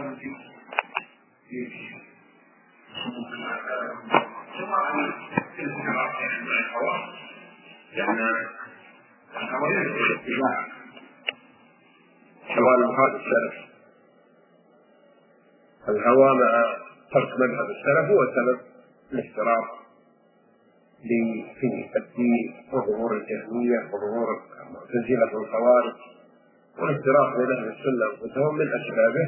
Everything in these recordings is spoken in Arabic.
الهوى مع ترك مذهب السلف هو سبب الاضطراب في الدين وظهور الجهمية وظهور المعتزلة والخوارج، والاضطراب بين أهل السنة وانفسهم من أسبابه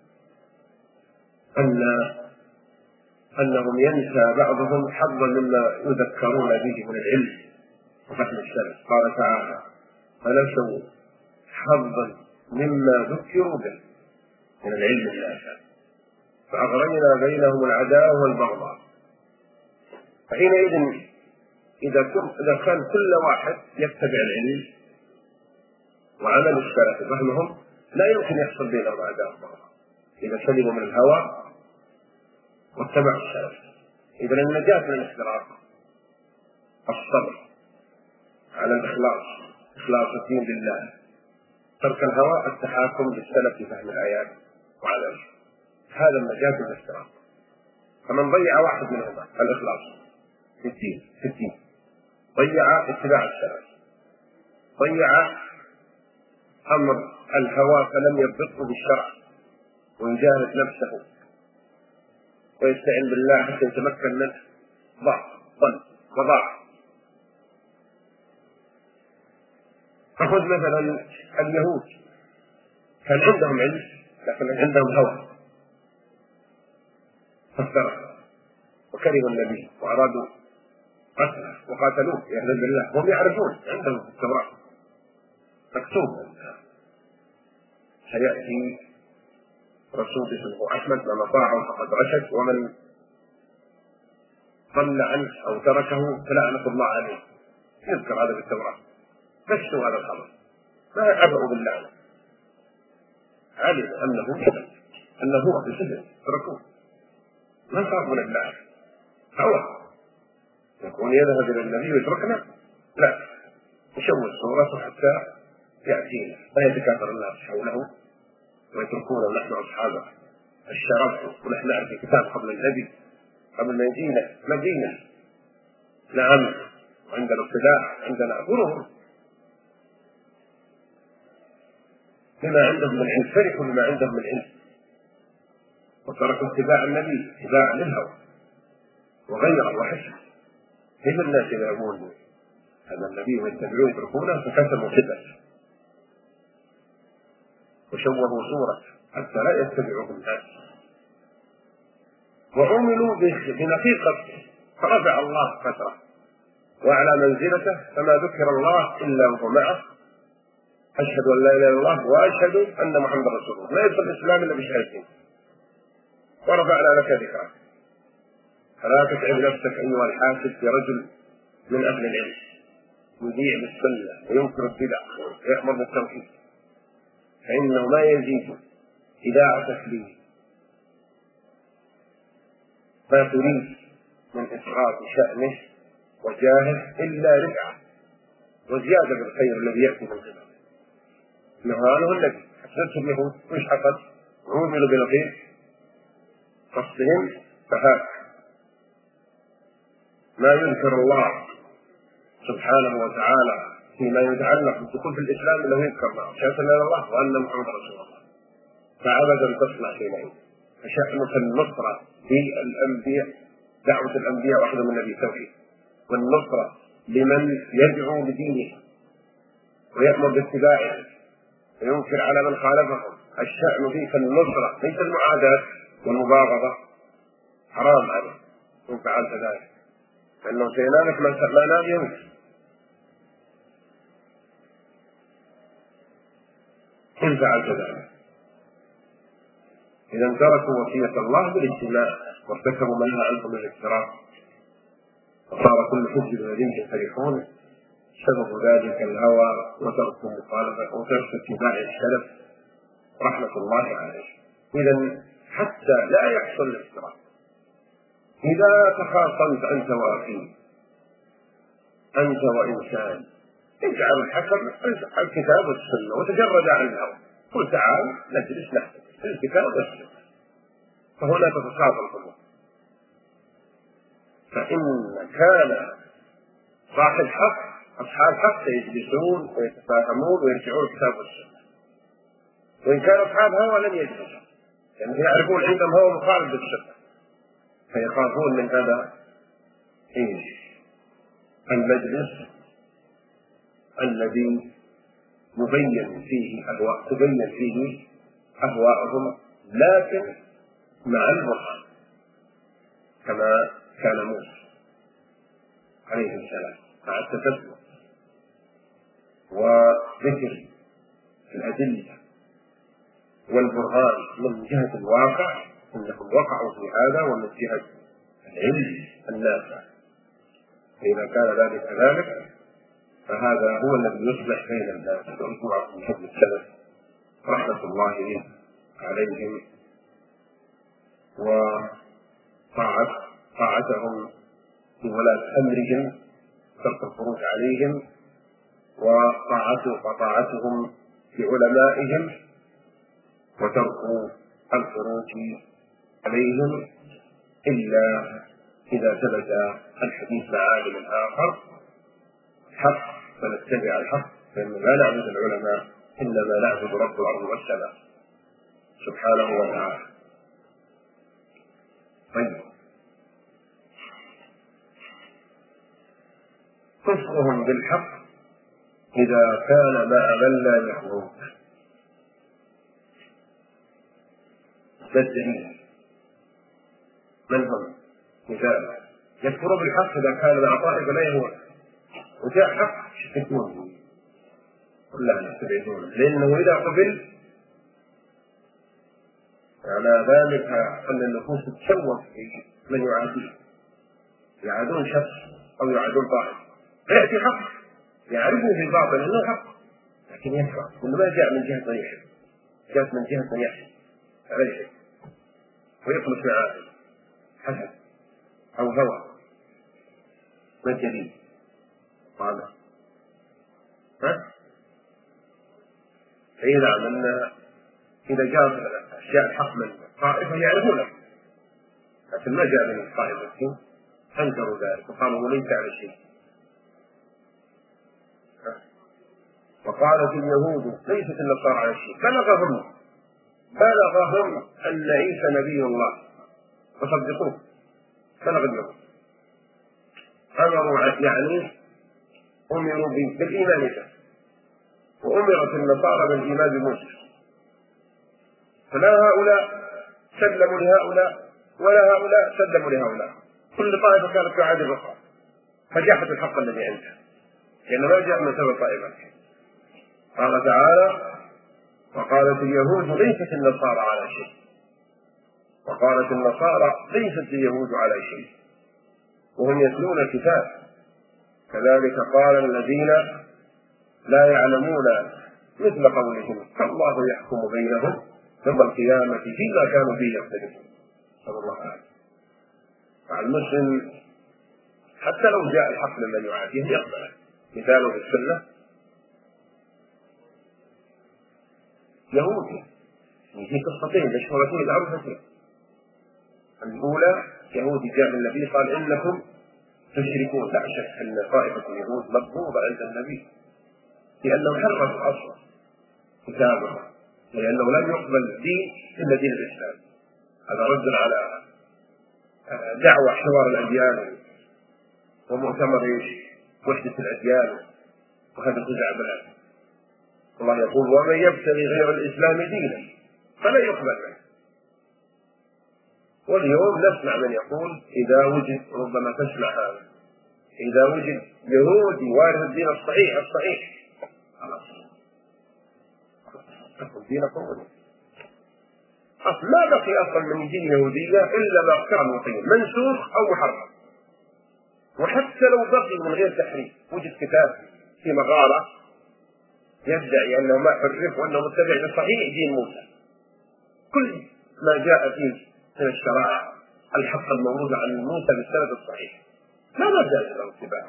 أنهم ينسى بعضهم حظا مما يذكرون به من العلم وفهم السلف. قال تعالى: فنسوا حظا مما ذكروا به من العلم النافع فأغرينا بينهم العداوة والبغضاء. فحينئذ إذا كان كل واحد يتبع العلم وعمل السلف فهمهم لا يمكن يحصل بينهم عداوة والبغضاء إذا سلموا من الهوى واتبعوا السلف. إذا النجاة من الاختراق الصبر على الإخلاص، إخلاص الدين لله، ترك الهوى، التحاكم للسلف في فهم الآيات وعلى هذا النجاة من الاختراق. فمن ضيع واحد منهما الإخلاص في الدين ضيع اتباع السلف، ضيع أمر الهوى فلم يضبطه بالشرع ويجاهد نفسه ويستعين بالله حتى يتمكن منه، ضل وضاع. فخذ مثلا اليهود كان عندهم علم لكن عندهم هوى فافترقوا وكرهوا النبي وأرادوا قتله وقاتلوه يعلم بالله وهم يعرفون عندهم في التوراة مكتوب سيأتي رسول اسمه أحمد من أطاعه فقد رشد ومن ضل عنه أو تركه فلعنة الله عليه. يذكر هذا في التوراة، كشفوا هذا الخبر ما عبأوا باللعنة، علموا أنه هو في سجن تركوه، ما خافوا من اللعنة. هو يكون يذهب إلى النبي ويتركنا؟ لا، يشوه صورته حتى يأتينا، لا يتكاثر الناس حوله ويتركون نحن أصحابه الشرف ونحن نعرف الكتاب قبل النبي قبل ما يجينا مدينة. نعم، وعندنا ابتداع، عندنا غرور بما عندهم من علم، فرحوا بما عندهم من علم وتركوا اتباع النبي اتباع للهوى وغيره وحسن. كيف الناس يذهبون هذا النبي ويتبعون يتركونه فكتموا كذا وشوهوا صورة حتى لا يتبعوه الناس وعملوا بنقيقة فرفع الله فترة وعلى منزلته فما ذكر الله إلا وهو معه. أشهد أن لا إله إلا الله وأشهد أن محمد رسول الله، لا يدخل الإسلام إلا بشهادتين ورفعنا لك ذكرك. فلا تتعب نفسك أيها الحاسد برجل من أهل العلم يذيع بالسنة وينكر البدع ويأمر بالتوحيد، فإنه ما يزيد إذاعة تكليف ما تريد من إسقاط شأنه وجاهه إلا رفعة وزيادة بالخير الذي يأتي من قبله. هذا هو الذي حسنت اليهود وش حصل؟ عوملوا بنقيض قصدهم فهاك ما يذكر الله سبحانه وتعالى فيما يتعلق بالدخول في الإسلام إنه يذكر معه شهادة لا إله إلا الله وأن محمد رسول الله، فأبدا تصنع حينئذ. فشأنك النصرة بالأنبياء، دعوة الأنبياء واحدة من النبي توحيد، والنصرة لمن يدعو بدينه ويأمر باتباعه وينكر على من خالفهم. الشأن فيك النصرة ليس المعاداة والمباغضة، حرام عليك إن فعلت ذلك فإنه سينالك ما نال يوم. إن فعلت ذلك إذا تركوا وصية الله بالاجتماع وارتكبوا ما نهى عنه من الافتراق وصار كل حزب لديهم فرحون. سبب ذلك الهوى وترك المخالفة وترك اتباع السلف رحمة الله عليه. إذا حتى لا يحصل الافتراق إذا تخاصمت أنت وأخي أنت وإنسان اجعل الحكم الكتاب والسنة وتجرد عن الهوى، قل تعال نجلس نحكم الكتاب والسنة فهنا تتشاطر القلوب. فإن كان صاحب حق أصحاب حق سيجلسون ويتفاهمون ويرجعون الكتاب والسنة، وإن كان أصحاب هوى لن يجلسوا، لأنهم يعرفون عندهم هوى مخالف بالسنة، فيخافون من هذا المجلس الذي تبين فيه أهواءهم، لكن مع البرهان، كما كان موسى عليه السلام مع التثبت وذكر الأدلة والبرهان من جهة الواقع أنهم وقعوا في هذا، ومن جهة العلم النافع. فإذا كان ذلك فهذا هو الذي يصلح بين الناس. ونسمع من حب السلف رحمة الله عليهم وطاعتهم بولاة أمرهم، ترك الخروج عليهم، وطاعتهم بعلمائهم، وترك الخروج عليهم إلا إذا ثبت الحديث مع عالم آخر حق فنتبع الحق، فإن لا نعبد العلماء إنما نعبد رب الأرض والسماء سبحانه وتعالى. طيب، كفرهم بالحق إذا كان مع من لا يخلق بالدليل. من هم؟ مثال: يكفر بالحق إذا كان مع طائفة لا يهوى، وجاء حق يشتكون كلها يستبعدون، لأنه إذا قبل على ذلك أن النفوس تتشوف في من يعاديه، يعادون شخص أو يعادون طائفة، فيأتي حق يعرفه في الباطل أنه حق، لكن يكفر إنه ما جاء من جهة من يحب، جاءت من جهة من يحب عليه ويخلص معاه حسد أو هوى. ما الدليل؟ قال فإذا أن إذا جاء الحق من طائفة يعرفونه، لكن ما جاء من الطائفة أنكروا ذلك وقالوا ليس على شيء. وقالت اليهود ليست النصارى على شيء، بلغهم أن عيسى نبي الله فصدقوه، بلغ اليهود، أمروا يعني أمروا بالإيمان به، وأمرت النصارى بالإيمان بموسى، فلا هؤلاء سلموا لهؤلاء ولا هؤلاء سلموا لهؤلاء، كل طائفة كانت تعادل الأخرى، فجاحت الحق الذي عندها، لأن ما جاء من سبب طائفة. قال تعالى: وقالت اليهود ليست النصارى على شيء، وقالت النصارى ليست اليهود على شيء وهم يتلون الكتاب، كذلك قال الذين لا يعلمون مثل قولهم، فالله يحكم بينهم يوم القيامة فيما كانوا فيه يختلفون. صلى الله عليه وسلم. فالمسلم حتى لو جاء الحق لمن يعاديه يقبله. مثاله في السنة يهودي في قصتين مشهورتين معروفتين. الأولى يهودي جاء النبي قال: إنكم تشركون. لا شك أن طائفة اليهود مطلوبة عند النبي لأنه حرف أصلا كتابه، لأنه لم يقبل الدين إلا دين الإسلام. هذا رد على دعوة حوار الأديان ومؤتمر وحدة الأديان، وهذا خدع بلاد. الله يقول: ومن يبتغي غير الإسلام دينا فلا يقبل منه. واليوم نسمع من يقول إذا وجد، ربما تسمع هذا، إذا وجد يهودي وارث الدين الصحيح خلاص تأخذ دينكم. ما بقي أصلا من دين يهودية إلا ما كان مقيم منسوخ أو محرم. وحتى لو بقي من غير تحريف، وجد كتاب في مغارة يدعي أنه ما حرف وأنه متبع لصحيح دين موسى، كل ما جاء فيه من الشرائع الحق الموروث عن موسى بالسند الصحيح لا جاء له اتباعه،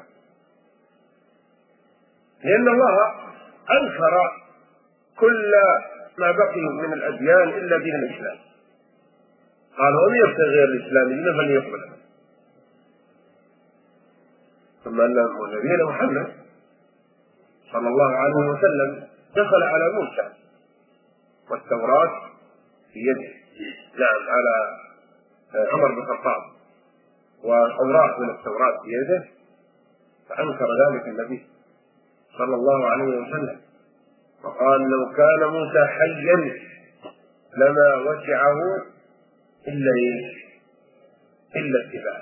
لأن الله أنكر كل ما بقي من الأديان إلا دين الإسلام. قال ومن يبتغي غير الإسلام دينا فليقبل منه. ثم أن نبينا محمد صلى الله عليه وسلم دخل على موسى والتوراة في يده، نعم على عمر بن الخطاب والأوراق من التوراة في يده، فأنكر ذلك النبي صلى الله عليه وسلم وقال لو كان موسى حيا لما وسعه إلا اتباعه.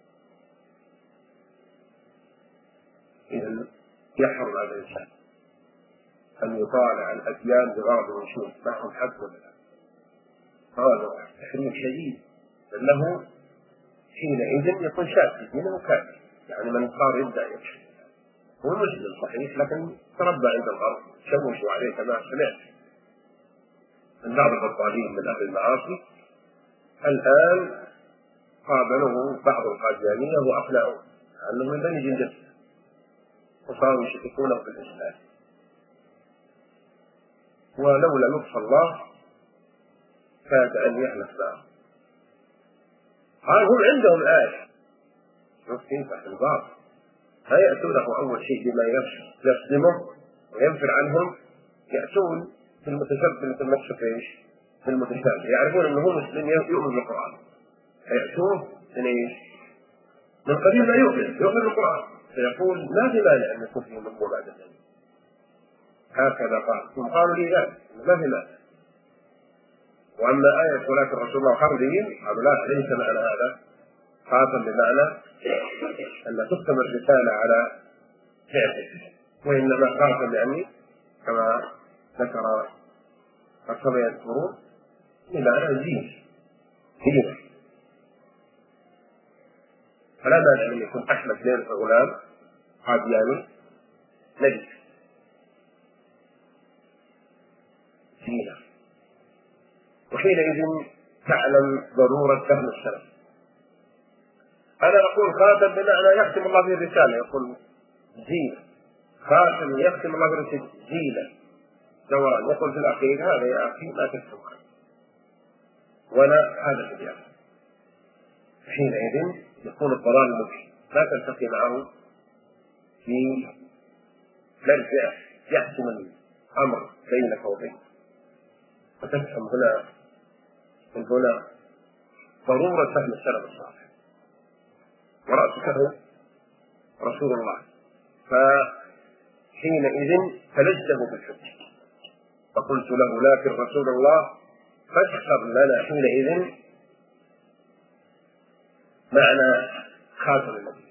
إذن يحرم على الإنسان أن يطالع الأديان بغرض وشوف معهم حق ولا لا، هذا تحريم شديد، لأنه حينئذ يكون شاك منه كافر، يعني من صار يبدأ يكشف هو مسلم صحيح لكن تربى عند الغرب شوشوا عليه كما سمعت من بعض البطالين من أهل المعاصي. الآن قابله بعض القاديانية وأقنعوه أنه من بني جندته وصاروا يشككونه في الإسلام، ولولا لطف الله كاد أن يهلك معه. هم عندهم آية كيف الباطل لا يأتونه أول شيء بما يصدمه وينفر عنهم، يأتون في المتشبه في المتشابه، يعرفون أنه مسلم يؤمن بالقرآن، فيأتوه من قبيل ما يؤمن بالقرآن، فيقول ما في مانع أن يكون فيه مطلوب بعد ذلك. هكذا قالوا لي لا ما في مانع. وأما آية ولكن رسول الله خرجين قالوا لا ليس معنى هذا خاصة بمعنى أن تختم الرسالة على فعله، وإنما خاصة يعني كما ذكر أكثر يذكرون بمعنى دين. فلا مانع أن يكون أحمد بن غلام قادياني نجد دينا، وحينئذ تعلم ضرورة فهم السلف. أنا أقول خاتم بمعنى يختم الله به الرسالة، يقول زينة خاتم يختم الله به الرسالة زينة، سواء يقول في الأخير هذا يا أخي ما تكتب ولا هذا في الأخير، حينئذ يكون الضلال مبين لا تلتقي معه في مرجع يحسم الأمر بينك وبينه، فتفهم هنا ضرورة فهم السلف الصالح، ورأسه رسول الله، فحينئذ فلجه بالحج فقلت له لكن رسول الله فاشهر لنا حينئذ معنى خاتم النبي،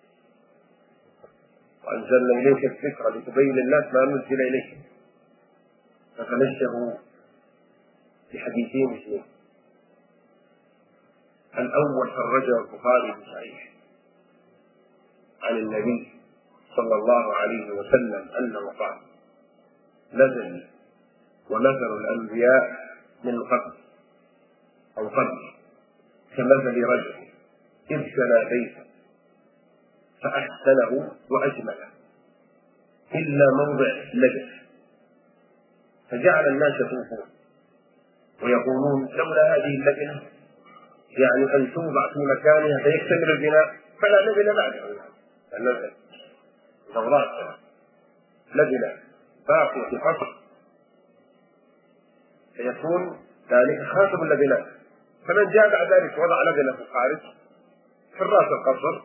وأنزلنا إليك الذكر لتبين للناس ما نزل إليك، فتنشأوا بحديثين اثنين. الأول خرجه البخاري في صحيح عن النبي صلى الله عليه وسلم أنه قال نزل ومثل الأنبياء من قبل أو قبل كمثل رجل إذ بنى بيتا فأحسنه وأجمله إلا موضع لجف، فجعل الناس يطوفون ويقولون لولا هذه اللجنة يعني أن توضع في مكانها فيكتمل البناء فلا لجنة بعدها، لأن التوراة لجنة باقية في قصر فيكون ذلك خاتم اللبنات، فمن جاء بعد ذلك وضع لجنة في الخارج في الراس القصر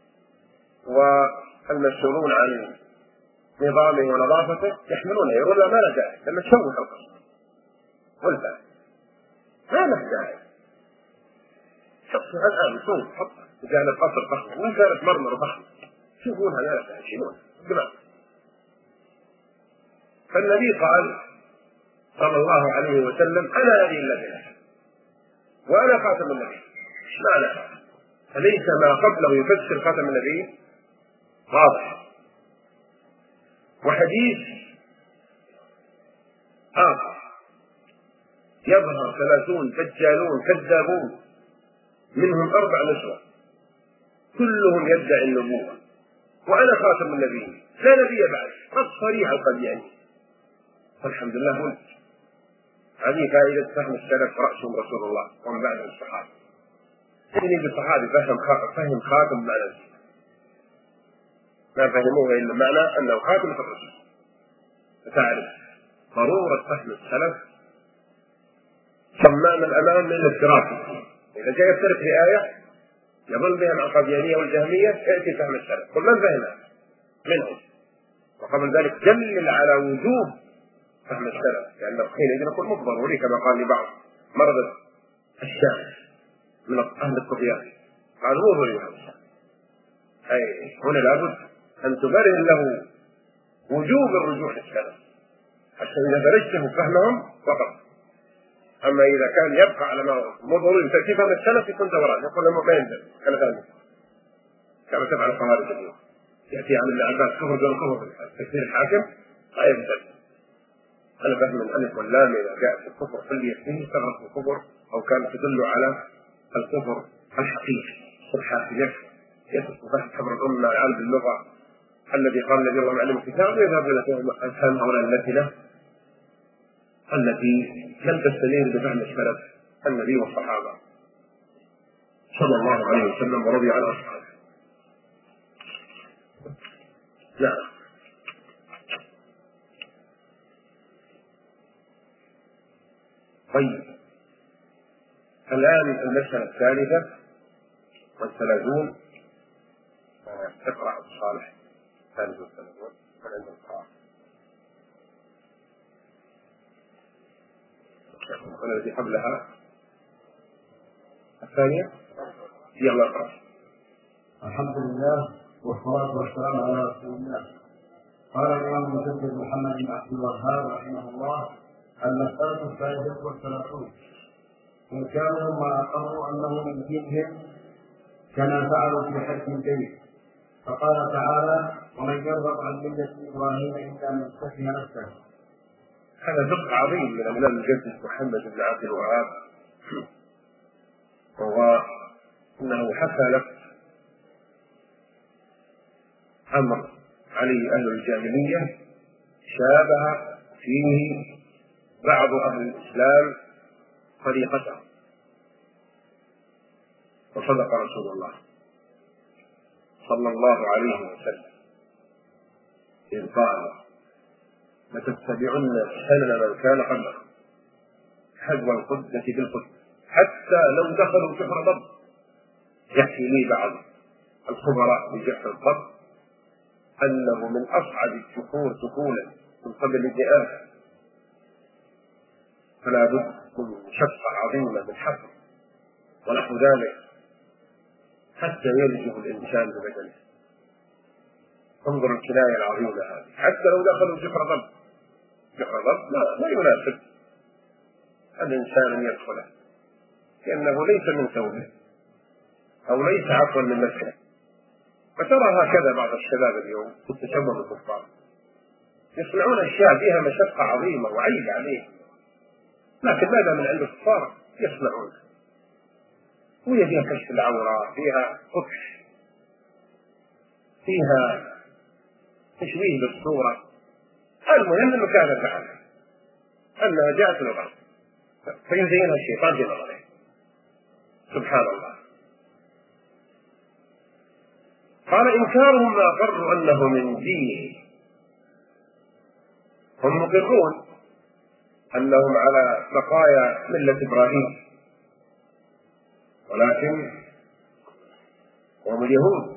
والمسؤولون عن نظامه ونظافته يحملونه يقول لا ما له داعي لما تشوه القصر والباب ما له داعي، شخصها الآن صوت حط جانب القصر ضخم وإن كانت مرمر ضخم شوفونها لا لا يشيلونها جماعة. فالنبي قال صلى الله عليه وسلم أنا هذه اللجنة وأنا خاتم النبي، ايش معنى؟ أليس ما قبله يفسر خاتم النبي؟ واضح. وحديث آخر يظهر 30 دجالون كذابون منهم 4 نسوة كلهم يدعي النبوة وأنا خاتم النبي لا نبي بعد، نص صريح القدياني والحمد لله ولد. هذه فائدة فهم السلف رأسهم رسول الله ومن بعدهم الصحابة. يجي الصحابي فهم خاتم معنى ما فهموه إلا معنى أنه خاتم الرسول. فتعرف ضرورة فهم السلف صمام الأمام من الافتراق. إذا جاء يفترق في آية يظل بها مع القاديانية والجهمية يأتي فهم السلف. قل من فهمها منهم، وقبل ذلك دلل على وجوب فهم السلف، لأنه حينئذ يكون ضروري كما قال لبعض مرضى الشام من أهل الطغيان، قال هو ضروري فهم السلف. أي هنا لابد أن تبرهن له وجوب الرجوع للسلف حتى إذا درجته فهمهم فقط. أما إذا كان يبقى على ما مو ضروري تأتي فهم السلف يكون دوران، يقول له ما ينزل كما تفعل الخوارج اليوم، يأتي عن ابن عباس كفر دون كفر تكفير الحاكم لا ينزل. أنا فهم الألف واللام إذا جاء في الكفر كل يكفيه استغرق الكفر أو كان تدل على الكفر الحقيقي صرحات يثق فهم حبر الأمة عالم اللغة الذي قال الذي الله علم الكتاب ويذهب إلى أفهام هؤلاء الأمثلة التي لم تستنير بفهم السلف النبي والصحابة صلى الله عليه وسلم ورضي عن أصحابه. نعم. طيب الآن المسألة الثالثة والثلاثون. اقرأ صالح الثالث والثلاثون من عند القراءة والتي قبلها الثانية. يلا اقرأ. الحمد لله والصلاة والسلام على رسول الله. قال الإمام المجدد محمد بن عبد الوهاب رحمه الله: المسألة الثالثة والثلاثون. إن كانوا ما أقروا أنه من دينهم كما فعلوا في حج البيت، فقال تعالى: ومن يرغب عن ملة إبراهيم إلا من سفه نفسه. هذا فقه عظيم من الإمام المجدد محمد بن عبد الوهاب، وهو أنه حكى لك أمر عليه أهل الجاهلية شابه فيه بعض أهل الإسلام طريقته، وصدق رسول الله صلى الله عليه وسلم إذ قال: لتتبعن سنن من كان قبلكم حذو القدة بالقدة حتى لو دخلوا شفر ضب. يحكي لي بعض الخبراء بجحر الضب أنه من أصعب الشهور دخولا من قبل الجهاد، فلا بد من شقة عظيمة من حفر ونحو ذلك حتى يلجه الإنسان ببدنه. انظر الكناية العظيمة هذه، حتى لو دخلوا جحر ضب. جحر ضب لا يناسب الإنسان أن يدخله، لأنه ليس من ثوبه أو ليس عفوا من نفسه. فترى هكذا بعض الشباب اليوم يتشبه بالكفار، يصنعون أشياء فيها مشقة عظيمة وعيب عليهم، لكن ماذا من عند الكفار يصنعون، وهي فيها كشف العورة، فيها قبح، فيها تشويه للصورة. المهم أنه كان فعلا أنها جاءت الغرب فيزينها الشيطان في نظره. سبحان الله. قال: إنكارهم ما أقروا أنه من دينه. هم مقرون أنهم على بقايا ملة إبراهيم، ولكن هم اليهود،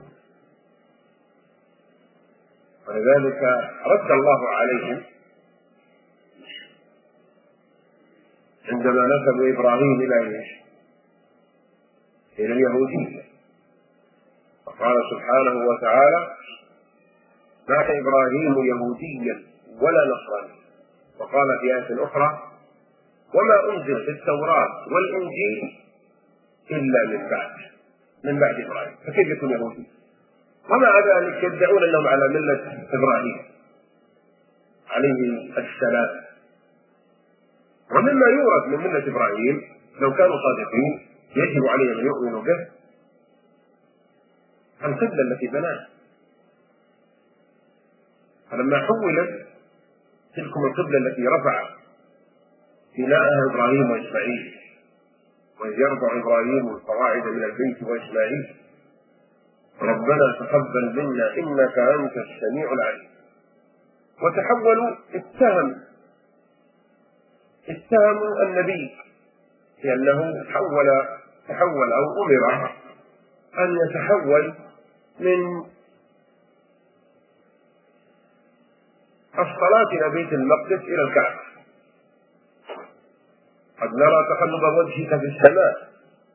ولذلك رد الله عليهم عندما نسبوا إبراهيم إلى اليهودية. وقال سبحانه وتعالى: ما كان إبراهيم يهوديا ولا نصرانيا. وقال في آية أخرى: وما أنزل في التوراة والإنجيل إلا من بعد إبراهيم، فكيف يكون يهودي؟ ومع ذلك يدعون أنهم على ملة إبراهيم عليه السلام. ومما يورث من ملة إبراهيم لو كانوا صادقين يجب عليهم أن يؤمنوا به القبلة التي بناها. فلما حولت تلكم القبلة التي رفع بناءها إبراهيم وإسماعيل، وإذ يرفع إبراهيم القواعد من البيت وإسماعيل ربنا تقبل منا إنك أنت السميع العليم. وتحولوا اتهموا النبي لأنه تحول أو أمر أن يتحول من الصلاة إلى بيت المقدس إلى الكعبة. قد نرى تقلب وجهك في السماء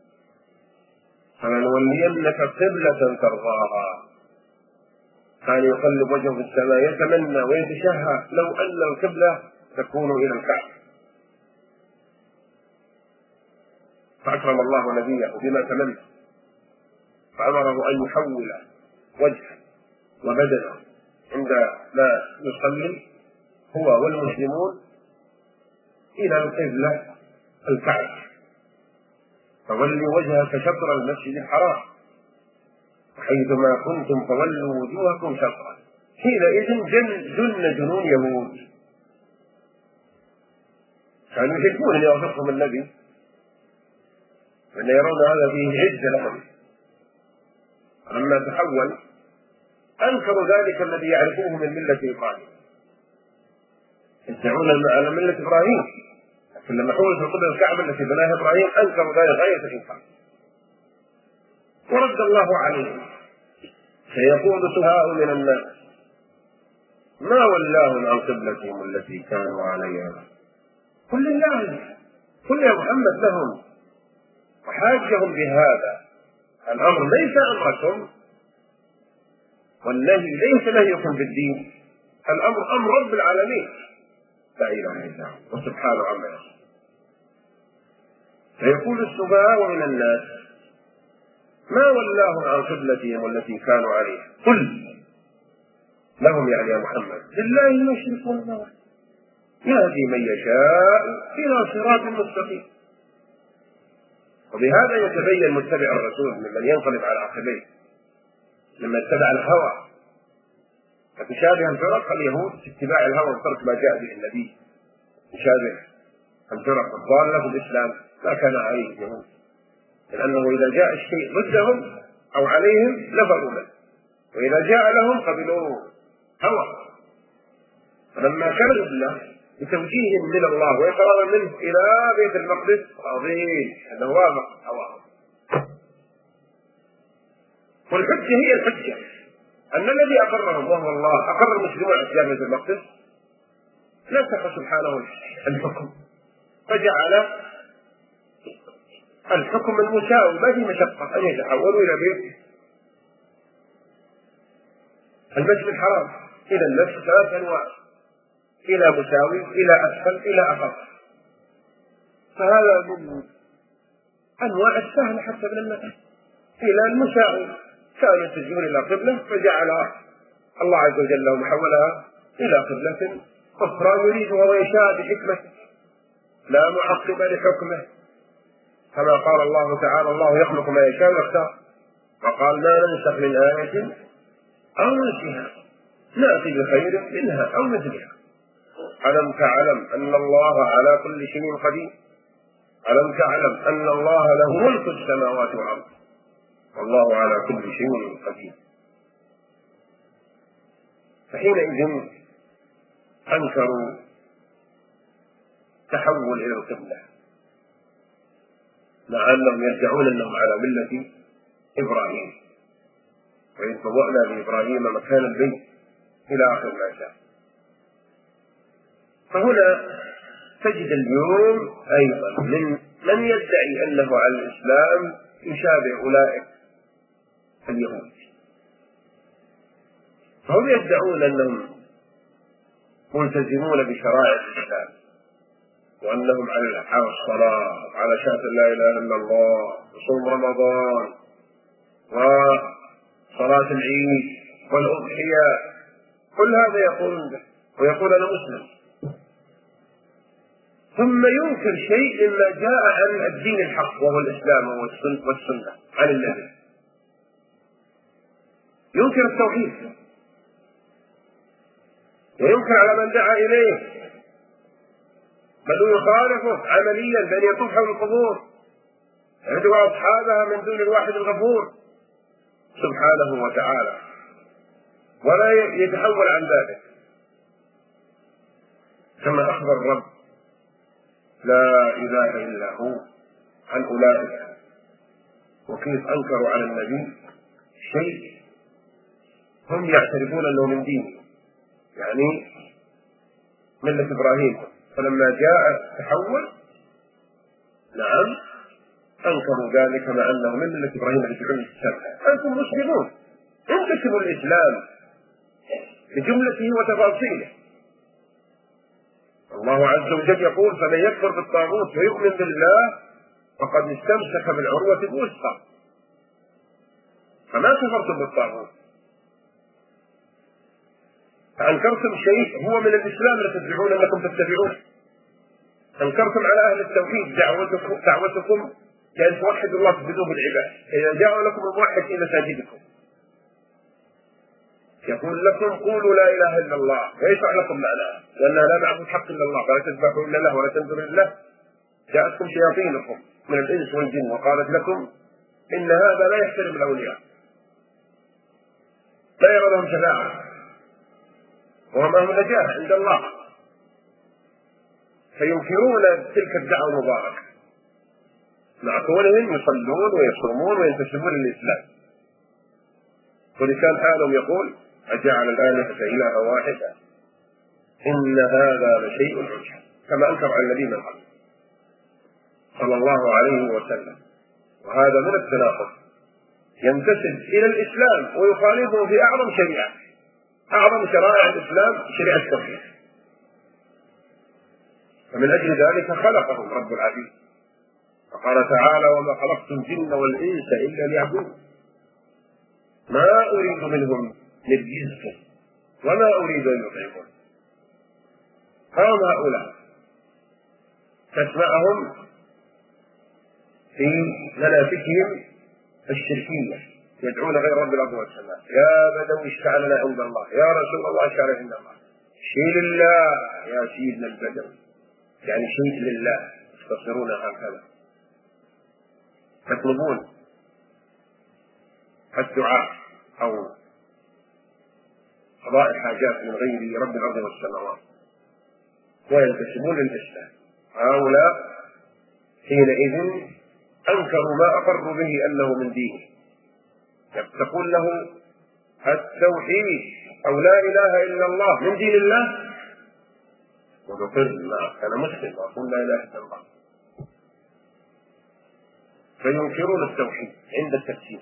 فلنولينك قبلة ترضاها. كان يقلب وجهه في السماء يتمنى ويتشهى لو أن القبلة تكون إلى الكعبة. فأكرم الله نبيه بما تمنى فأمره أن يحول وجهه وبدنه عندما يصلي هو والمسلمون إلى القبلة الكعبة. فولي وجهك شطر المسجد الحرام وحيثما كنتم فولوا وجوهكم شطرا. حينئذ جن جنون يهود كانوا يحبون أن يوافقهم النبي فإن يرون هذا فيه عزة لهم. لما تحول أنكروا ذلك الذي يعرفوه من ملة إبراهيم، يدعون على ملة إبراهيم، لكن لما حولت القبلة الكعبة التي بناها إبراهيم أنكروا ذلك غاية الإنكار. ورد الله عليهم سيقول سفهاء من الناس ما ولاهم عن قبلتهم التي كانوا عليها. قل لله، قل يا محمد لهم وحاجهم بهذا. الأمر ليس أمركم والنهي ليس نهيكم بالدين، الأمر أمر رب العالمين لا إله إلا هو وسبحانه عما يصفون. فيقول السفهاء من الناس ما ولاهم عن قبلتهم التي كانوا عليها. قل لهم يعني يا محمد لله المشرق والمغرب يهدي من يشاء إلى صراط مستقيم. وبهذا يتبين متبع الرسول ممن ينقلب على عقبيه لما اتبع الهوى. فتشابه الفرق اليهود في اتباع الهوى وترك ما جاء به النبي، تشابه الفرق الضالة في الإسلام ما كان عليه اليهود، لأنه إذا جاء الشيء ضدهم أو عليهم نفروا منه، وإذا جاء لهم قبلوه هوى. فلما كان الله بتوجيه من الله وإقرار منه إلى بيت المقدس راضين أنه وافق هواه. والحجة هي الحجة أن الذي أقرهم وهو الله أقر المسلمون على بيت المقدس نسخ سبحانه الحكم فجعل الحكم المساوي ما في مشقة أن يتحولوا إلى بيت المسجد الحرام إلى النفس 3 أنواع، إلى مساوي إلى أسفل إلى أخف. فهذا من أنواع السهل حتى من النفس إلى المساوي كانوا يتجهون إلى قبلة فجعل الله عز وجل لهم حولها إلى قبلة أخرى يريدها ويشاء بحكمته لا معقب لحكمه، كما قال الله تعالى الله يخلق ما يشاء ويختار، وقال ما ننسخ من آية أو ننسها نأتي بخير منها أو مثلها. ألم تعلم أن الله على كل شيء قدير؟ ألم تعلم أن الله له ملك السماوات والأرض والله على كل شيء قدير. فحينئذ أنكروا تحول إلى القبلة مع أنهم يدعون أنهم على ملة إبراهيم، وإذ بوأنا لإبراهيم مكان البيت إلى آخر ما جاء. فهنا تجد اليوم أيضا من يدعي أنه على الإسلام يشابه أولئك اليهود، فهم يدعون أنهم ملتزمون بشرائع الإسلام وأنهم على الصلاة على شهادة لا إله إلا الله وصوم رمضان وصلاة العيد والأضحية، كل هذا يقولون به ويقول أنا مسلم، ثم ينكر شيء مما جاء عن الدين الحق وهو الإسلام والسنة عن النبي. ينكر التوحيد وينكر على من دعا إليه، بل يخالفه عمليا بأن يطوف حول القبور يدعو أصحابها من دون الواحد الغفور سبحانه وتعالى، ولا يتحول عن ذلك. كما أخبر الرب لا إله إلا هو عن أولئك، وكيف أنكروا على النبي شيء هم يعترفون أنه من دينه، يعني ملة إبراهيم، فلما جاء تحول نعم أنكروا ذلك مع أنه من ملة إبراهيم رجعون السبع. أنتم مسلمون انتسبوا الإسلام بجملته وتفاصيله. الله عز وجل يقول فمن يكفر بالطاغوت ويؤمن بالله فقد استمسك بالعروة الوثقى، فما كفرتم بالطاغوت، فأنكرتم شيء هو من الإسلام لتدعون أنكم تتبعون. أنكرتم على أهل التوحيد دعوتكم كأن توحدوا الله تفيدوه بالعباد. إذا جاء لكم الموحد في مساجدكم يقول لكم قولوا لا إله إلا الله ويشرع لكم معناها، لأننا لا نعبد حق إلا الله ولا تذبحوا إلا الله ولا تنذروا إلا الله. جاءتكم شياطينكم من الإنس والجن وقالت لكم إن هذا لا يحترم الأولياء، لا يرى لهم شفاعة وهم أهل نجاة عند الله، فينكرون تلك الدعوة المباركة مع كونهم يصلون ويصومون وينتسبون للإسلام. ولسان حالهم يقول أجعل الآلهة إلها واحدة إن هذا لشيء عجاب، كما أنكر على النبي من قبل صلى الله عليه وسلم. وهذا من التناقض، ينتسب إلى الإسلام ويخالفه في أعظم شريعة، أعظم شرائع الإسلام شريعة التوحيد. فمن أجل ذلك خلقهم رب العالمين، فقال تعالى وما خلقت الجن والإنس إلا ليعبدون ما أريد منهم من رزق وما أريد أن يطعمون. قام هؤلاء تسمعهم في مناسكهم الشركية يدعون غير رب الأرض والسماء يا بدوي اشفع لنا عند الله، يا رسول الله اشفع لنا عند الله، شيء لله يا سيدنا البدوي، يعني شيء لله، يختصرون هكذا، يطلبون الدعاء أو قضاء الحاجات من غير رب الأرض والسماوات وينتسبون للإسلام. هؤلاء حينئذ أنكروا ما أقروا به أنه من دينه، تقول له التوحيد أو لا إله إلا الله من دين الله، وذكر أنا مسلم وأقول لا إله إلا الله، فينكرون التوحيد عند التفسير.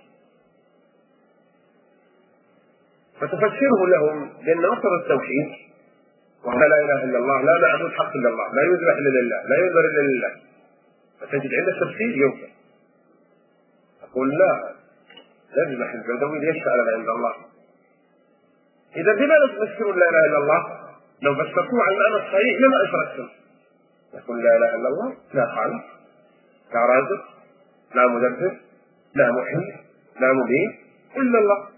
فتفسره لهم بأن أصل التوحيد وهو لا إله إلا الله، لا نعبد حق إلا الله، لا يذبح إلا لله، لا ينذر إلا لله، فتجد عند التفسير ينكر، أقول لا يذبح البدوي ليشفع لنا عند الله. إذا لماذا تفسرون لا إله إلا الله؟ لو فسرتوه على المعنى الصحيح لما أشركتم. يقول لا إله إلا الله لا خالق لا رازق لا مدبر لا محيي لا مبين إلا الله.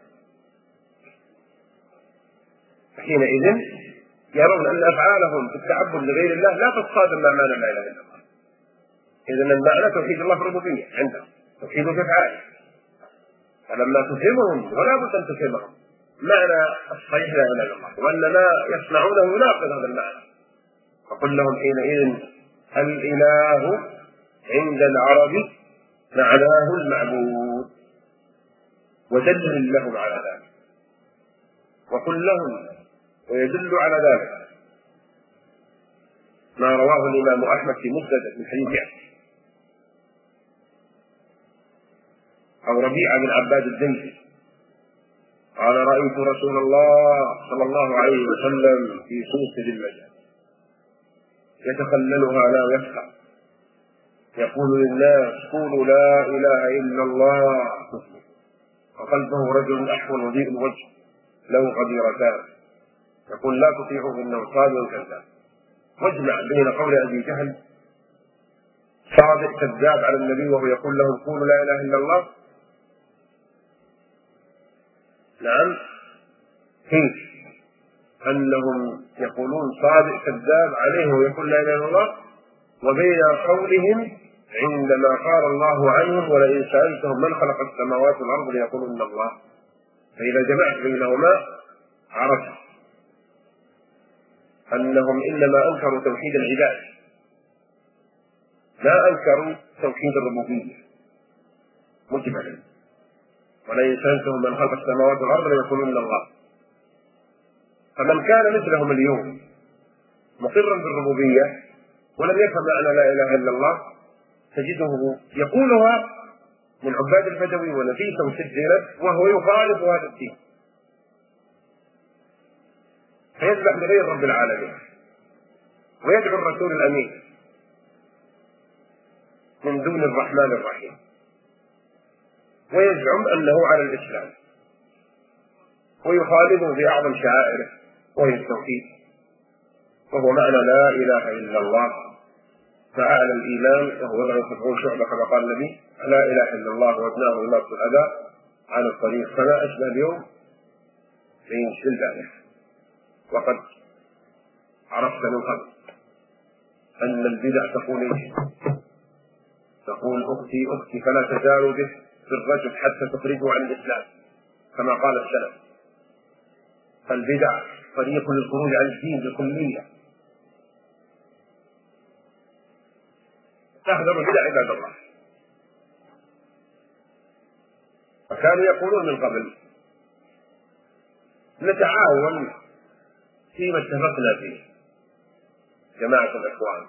حينئذ يرون أن أفعالهم في التعبد لغير الله لا تصادم مع معنى لا إله إلا الله. إذن المعنى توحيد الله في الربوبية عندهم، توحيده في أفعاله، فلما تفهمهم ولا بد أن تفهمهم معنى الصحيح لا إله إلا الله، وأن ما يصنعونه يناقض هذا المعنى. فقل لهم حينئذ الإله عند العرب معناه المعبود، ودلل لهم على ذلك، وقل لهم ويدل على ذلك ما رواه الإمام أحمد في مسند من حديث أو ربيعة بن عباد الدنسي قال رأيت رسول الله صلى الله عليه وسلم في سوق ذي المجال يتخللها لا يفقه يقول للناس قولوا لا إله إلا الله، وخلفه رجل أحول وضيء الوجه له قديرتان يقول لا تطيعوه إنه صادق كذاب. واجمع بين قول أبي جهل صادق كذاب على النبي وهو يقول لهم قولوا لا إله إلا الله، نعم كيف أنهم يقولون صادق كذاب عليه ويقول لا إله إلا الله، وبين قولهم عندما قال الله عنهم ولئن سألتهم من خلق السماوات والأرض ليقولن الله. فإذا جمعت بينهما عرفت أنهم إنما أنكروا توحيد العباد، لا أنكروا توحيد الربوبية مجملا. ولئن سألتهم من خلق السماوات والأرض ليقولن الله. فمن كان مثلهم اليوم مقرا بالربوبية ولم يفهم معنى لا إله إلا الله تجده يقولها من عباد البدوي ونفيسة وسجلت وهو يخالف هذا الدين، فيذبح لغير رب العالمين ويدعو الرسول الأمين من دون الرحمن الرحيم، ويزعم أنه على الإسلام ويخالفه في أعظم شعائره وهي التوحيد، وهو معنى لا إله إلا الله. فأعلى الإيمان وهو 70 شعبة كما قال النبي لا إله إلا الله وابناه إماطة الأذى على الطريق. فما أشبه اليوم في البارح. وقد عرفت من قبل أن البدع تقول إيش؟ تقول أختي فلا تزال به في الرجل حتى تخرجه عن الإسلام كما قال السلف. فالبدع طريق للخروج عن الدين بالكلية. تحذروا البدع عباد الله. وكانوا يقولون من قبل نتعاون فيما اتفقنا فيه جماعة الإخوان،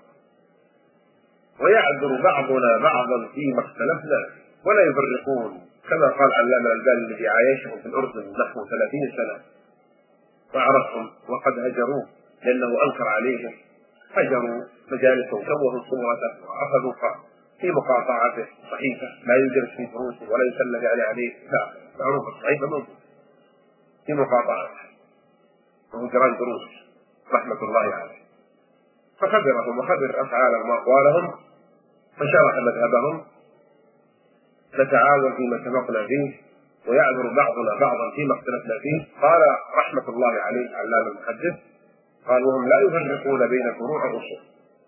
ويعذر بعضنا بعضا فيما اختلفنا ولا يفرقون، كما قال علامة الألباني الذي عايشه في الأردن نحو 30 سنة وعرفهم وقد هجروه لأنه أنكر عليهم، هجروا مجالسه وسووا صورته وأخذوا في مقاطعاته صحيفة لا يوجد في دروسه ولا يسلم يعني عليه، لا معروف الصحيفة موجودة في مقاطعاته وهجران دروس رحمة الله عليه. فخبرهم وخبر أفعالهم وأقوالهم فشرح مذهبهم. نتعاون فيما اتفقنا فيه ويعذر بعضنا بعضا فيما اختلفنا فيه. قال رحمة الله عليه علام المحدث قال وهم لا يفرقون بين فروع الرسل.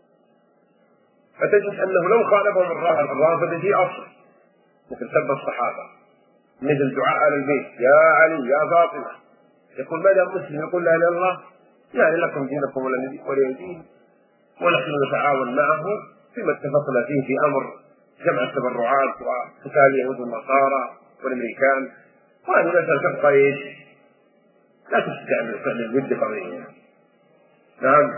فتجد أنه لو خالفهم الرافضة في أصل مثل سب الصحابة، مثل دعاء آل البيت يا علي يا فاطمة، يقول ماذا مسلم يقول لا إله إلا الله يعني لكم دينكم ولي دين، ونحن نتعاون معه فيما اتفقنا فيه في أمر جمع التبرعات وقتال اليهود والنصارى والأمريكان. وهذه مسألة تبقى ايش؟ لا تستعمل فعل الود قضية. نعم.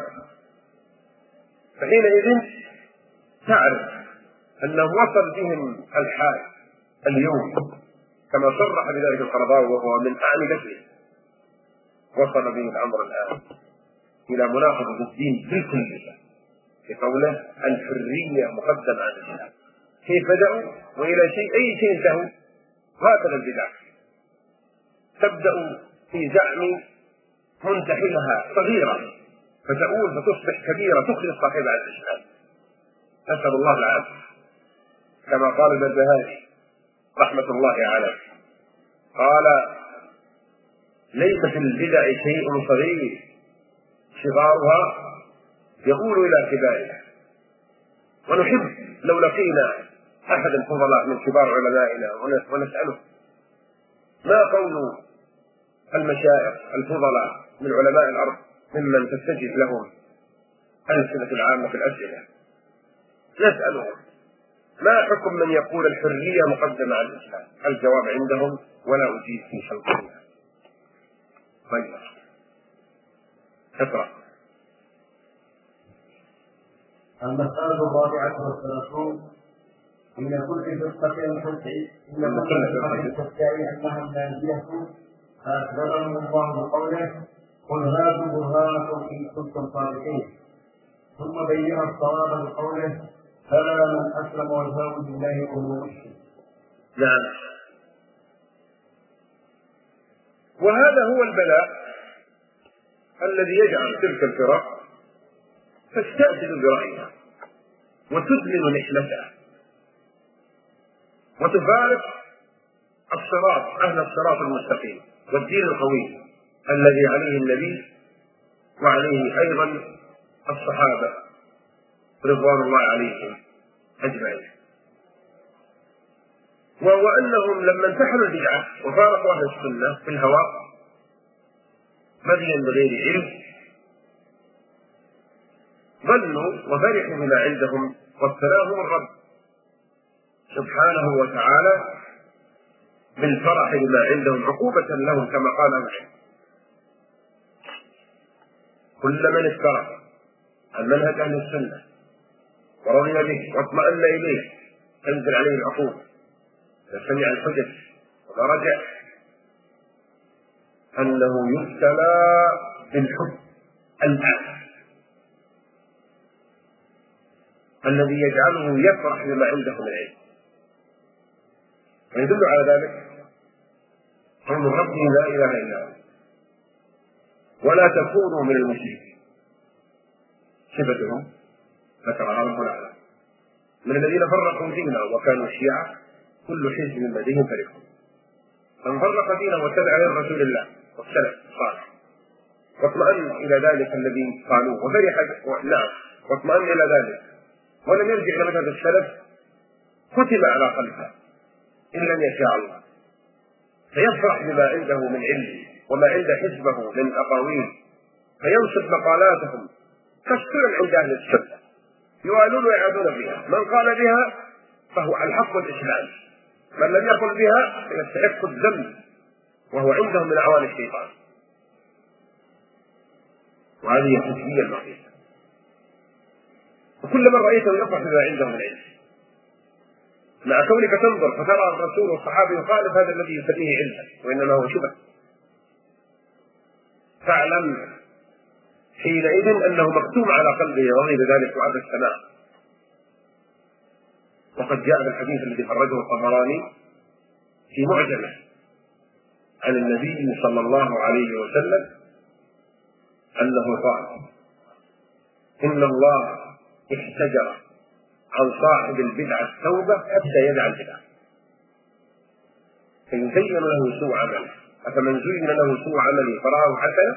فحينئذ تعرف أنه وصل بهم الحال اليوم كما صرح بذلك القرضاوي وهو من أعمدته، وصل به الأمر الآن إلى مناقضة الدين بالكلية بقوله الحرية مقدمة على الإسلام. كيف بدأوا وإلى أي شيء انتهوا؟ هكذا البدع تبدأ في زعم منتحلها صغيرة فتؤول فتصبح كبيرة تخرج صاحبها عن الإسلام. نسأل الله العافية. كما قال البربهاري رحمة الله عليه قال ليس في البدع شيء صغير صغارها يقول إلى كبارها. ونحب لو لقينا أحد الفضلاء من كبار علمائنا ونسأله ما قول المشايخ الفضلاء من علماء الأرض ممن تستجيب لهم ألسنة العامة في الأسئلة، نسألهم ما حكم من يقول الحرية مقدمة على الإسلام؟ الجواب عندهم ولا أجيب في حلقنا. طيب اقرأ. المسألة 34 إن كل فرقة تدعي أنها الناجية فأخبرهم الله بقوله قل هاتوا برهانكم إن كنتم صادقين، ثم بين الصواب بقوله فلا من أسلم وجهه لله وهو محسن. نعم. وهذا هو البلاء الذي يجعل تلك الفرق تستأذن برأيها وتدمن نحلتها وتفارق الصراط أهل الصراط المستقيم والدين القوي الذي عليه النبي وعليه أيضا الصحابة رضوان الله عليهم أجمعين. وهو أنهم لما انتحلوا البدعة وفارقوا أهل السنة في الهوى بغيا بغير علم ظنوا وفرحوا بما عندهم وابتلاهم الرب سبحانه وتعالى بالفرح بما عندهم عقوبة لهم كما قال العلم. كل من افترى عن منهج أهل السنة ورضي به واطمأن إليه تنزل عليه العقوبة، فسمع الحجج ورجع أنه يبتلى بالحب الآن الذي يجعله يفرح بما عنده من العلم. ويدل على ذلك قول ربي لا إله إلا هو ولا تكونوا من المشركين. صفتهم ذكرها رب العالمين من الذين فرقوا دينا وكانوا شيعا كل حزب لديهم فريق. من فرق دينه واتبع غير رسول الله والسلف الصالح واطمأن إلى ذلك الذي قالوه وفرح واطمأن إلى ذلك ولم يرجع إلى مذهب السلف ختم على قلبه إن لم يشاء الله، فيفرح بما عنده من علم وما عند حزبه من أقاويل فينصب مقالاتهم كالسنن عند أهل السنة يوالون ويعادون بها. من قال بها فهو الحق والإسلام، من لم يقل بها فيستحق الذنب وهو عندهم من أعوان الشيطان. وهذه الحزبية الوحيدة. وكل من رأيته يفرح بما عنده من علم مع كونك تنظر فترى الرسول والصحابة يخالف هذا الذي يسميه علما وإنما هو شبه، فاعلم حينئذ أنه مختوم على قلبه رضي بذلك وعد السماء. وقد جاء في الحديث الذي خرجه الطبراني في معجمه عن النبي صلى الله عليه وسلم أنه قال إن الله احتجر عن صاحب البدعة التوبة حتى يدع البدعة فإن زين له سوء عمله أفمن زين له سوء عمله فرآه حسنة.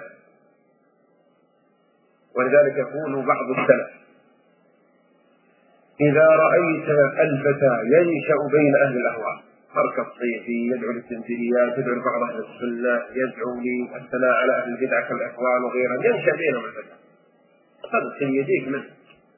ولذلك يقول بعض السلف إذا رأيت الفتى ينشأ بين أهل الأهواء ترك الصيفي يدعو للتمثيليات يدعو لبعض أهل السنة يدعو للثناء على أهل البدعة كالإخوان وغيرهم ينشأ بينهم الفتى صدق يديك منه.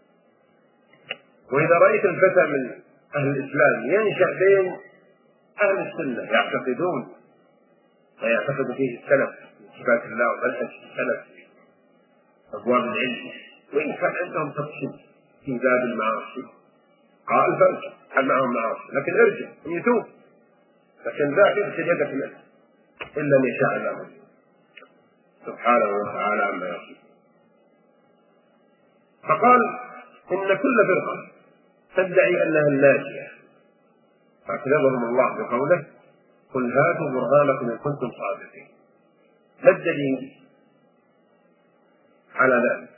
وإذا رأيت الفتى من أهل الإسلام ينشأ بين أهل السنة يعتقدون ويعتقد فيه السلف صفات الله ومنهج السلف أبواب العلم وإن كان عندهم تفصيل في باب المعاصي قال فرج هل معهم معاصي لكن ارجع يتوب لكن لا تغسل يدك منه إلا أن يشاء الله سبحانه وتعالى عما يصف. فقال إن كل فرقة تدعي أنها الناجية فاعتذرهم الله بقوله قل هاتوا برهانكم إن كنتم صادقين. ما الدليل على ذلك؟